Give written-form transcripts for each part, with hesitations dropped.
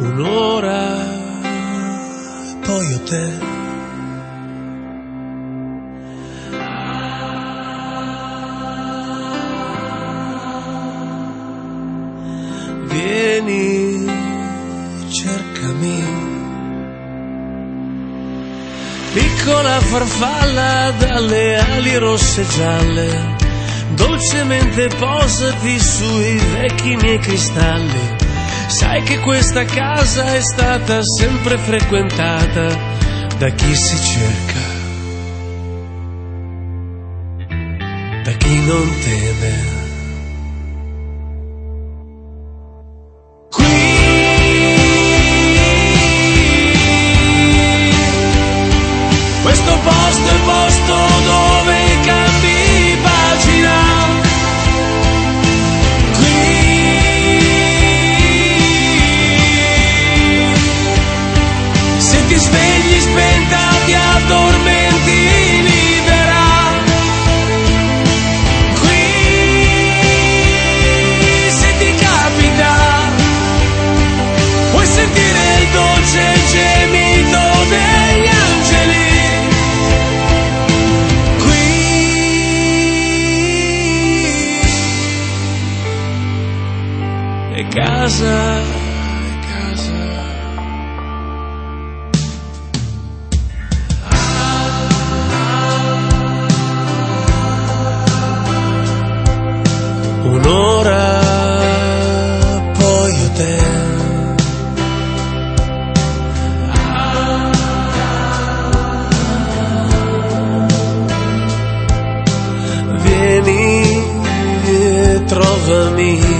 un'ora, poi ho te. Vieni, cercami, piccola farfalla dalle ali rosse e gialle, dolcemente posati sui vecchi miei cristalli. Sai che questa casa è stata sempre frequentata da chi si cerca, da chi non teme. Questo posto è il posto dove cambi pagina. Qui se ti svegli spenta ti addormenti libera. Qui se ti capita puoi sentire il dolce gemito degli angeli. Casa, casa. Un'ora, poi ho te. Vieni e trovami.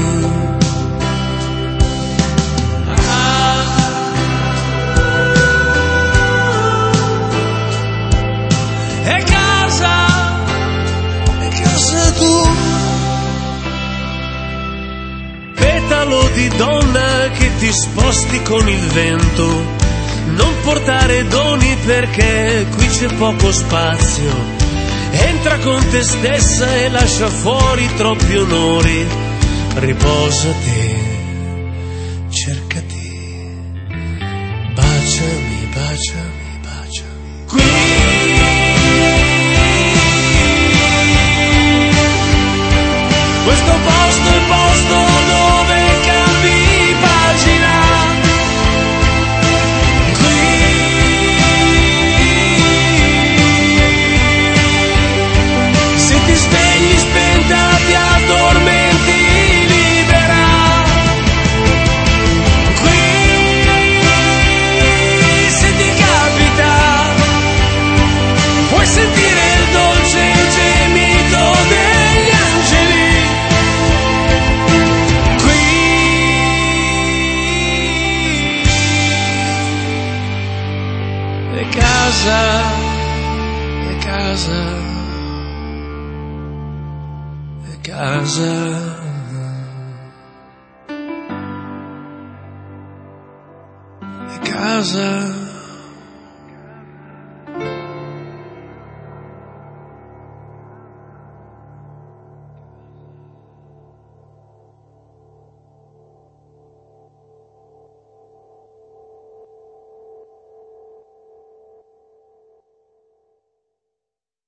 Petalo di donna che ti sposti con il vento, non portare doni perché qui c'è poco spazio. Entra con te stessa e lascia fuori troppi onori. Riposati, cercati, baciami, baciami, baciami. Qui questo posto è il posto dove cambi pagina. Qui se ti svegli spenta ti addormenti libera. Qui se ti capita puoi sentire il dolce gemito degli angeli. Casa, è casa, è casa, è casa.